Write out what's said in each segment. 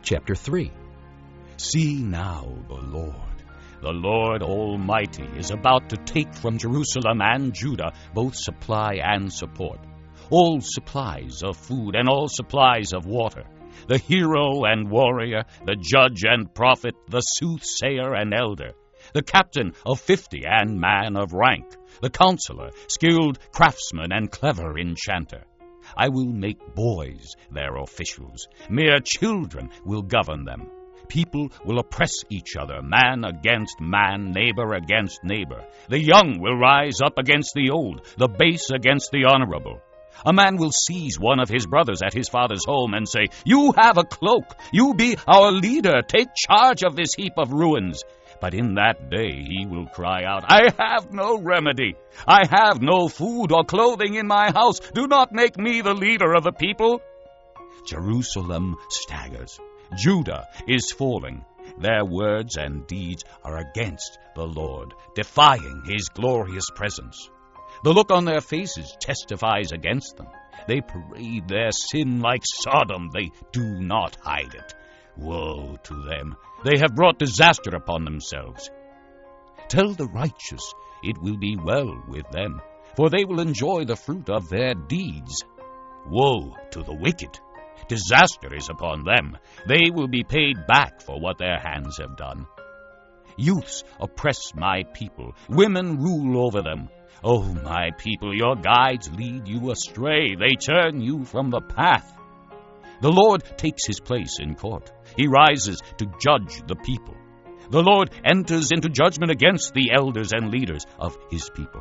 Chapter 3. See now the Lord Almighty is about to take from Jerusalem and Judah both supply and support, all supplies of food and all supplies of water, the hero and warrior, the judge and prophet, the soothsayer and elder, the captain of 50 and man of rank, the counselor, skilled craftsman and clever enchanter. I will make boys their officials. Mere children will govern them. People will oppress each other, man against man, neighbor against neighbor. The young will rise up against the old, the base against the honorable. A man will seize one of his brothers at his father's home and say, "You have a cloak. You be our leader. Take charge of this heap of ruins." But in that day he will cry out, "I have no remedy. I have no food or clothing in my house. Do not make me the leader of the people." Jerusalem staggers. Judah is falling. Their words and deeds are against the Lord, defying his glorious presence. The look on their faces testifies against them. They parade their sin like Sodom. They do not hide it. Woe to them! They have brought disaster upon themselves. Tell the righteous it will be well with them, for they will enjoy the fruit of their deeds. Woe to the wicked! Disaster is upon them. They will be paid back for what their hands have done. Youths oppress my people. Women rule over them. O my people, your guides lead you astray. They turn you from the path. The Lord takes his place in court. He rises to judge the people. The Lord enters into judgment against the elders and leaders of his people.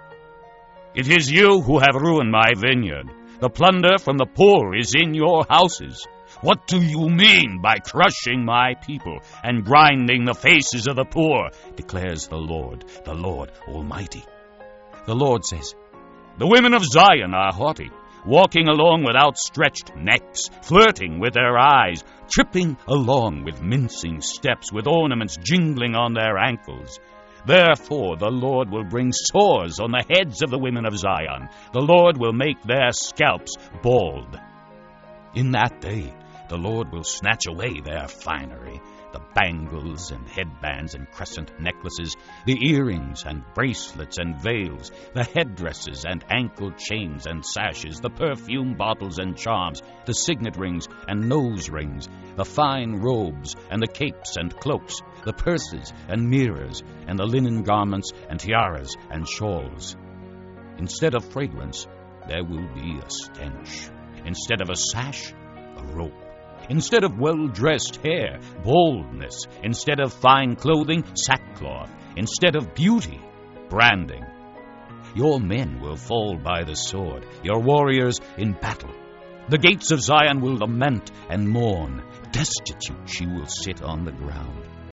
It is you who have ruined my vineyard. The plunder from the poor is in your houses. What do you mean by crushing my people and grinding the faces of the poor? Declares the Lord Almighty. The Lord says, "The women of Zion are haughty, walking along with outstretched necks, flirting with their eyes, tripping along with mincing steps, with ornaments jingling on their ankles. Therefore the Lord will bring sores on the heads of the women of Zion. The Lord will make their scalps bald. In that day the Lord will snatch away their finery, the bangles and headbands and crescent necklaces, the earrings and bracelets and veils, the headdresses and ankle chains and sashes, the perfume bottles and charms, the signet rings and nose rings, the fine robes and the capes and cloaks, the purses and mirrors, and the linen garments and tiaras and shawls. Instead of fragrance, there will be a stench. Instead of a sash, a rope. Instead of well-dressed hair, baldness. Instead of fine clothing, sackcloth. Instead of beauty, branding. Your men will fall by the sword, your warriors in battle. The gates of Zion will lament and mourn. Destitute she will sit on the ground.